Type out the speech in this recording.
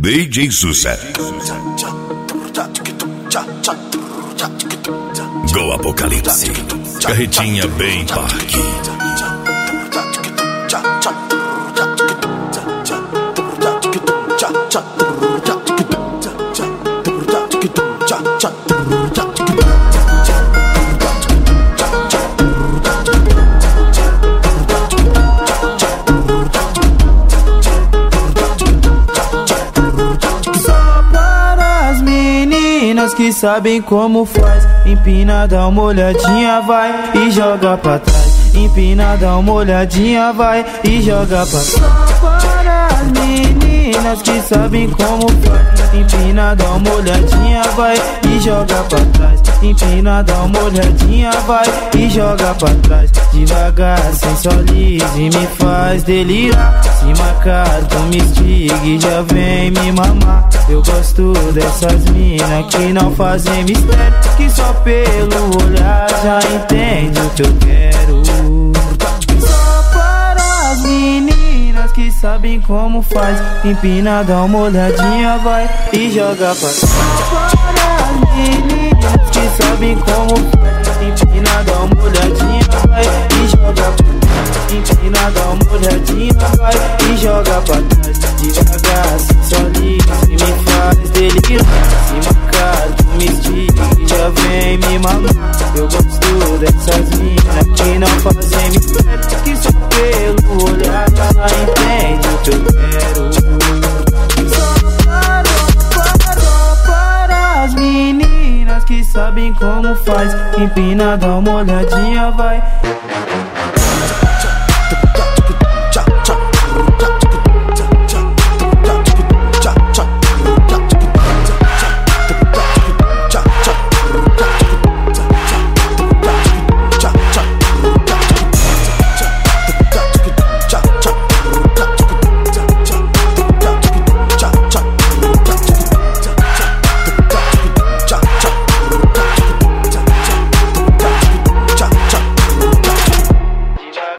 DJ Sussa. Go Apocalipse. Carretinha bem parque. Que sabem como faz. Empina, dá uma olhadinha, vai e joga pra trás. Empina, dá uma olhadinha, vai e joga pra trás. Para as meninas que sabem como faz. Empina, dá uma olhadinha, vai e joga pra trás. Empina, dá uma olhadinha, vai e joga pra trás. Devagar, sensualiza e me faz delirar. Se marcar, tu me estiga e já vem me mamar. Eu gosto dessas minas que não fazem mistério, que só pelo olhar já entende o que eu quero. Só para as meninas que sabem como faz. Empina, dá uma olhadinha, vai e joga pra trás. Só para as meninas que sabem como faz. Empina, dá uma olhadinha, vai e joga pra trás. Empina, dá uma olhadinha, vai e joga pra trás. Devagar, sensualiza e me faz delirar. Se marcar, tu me estiga e já vem me mamar. Eu gosto dessas minas que não fazem mistério, que só pelo olhar ela entende o que eu quero. Só para as meninas que sabem como faz. Empina, dá uma olhadinha, vai.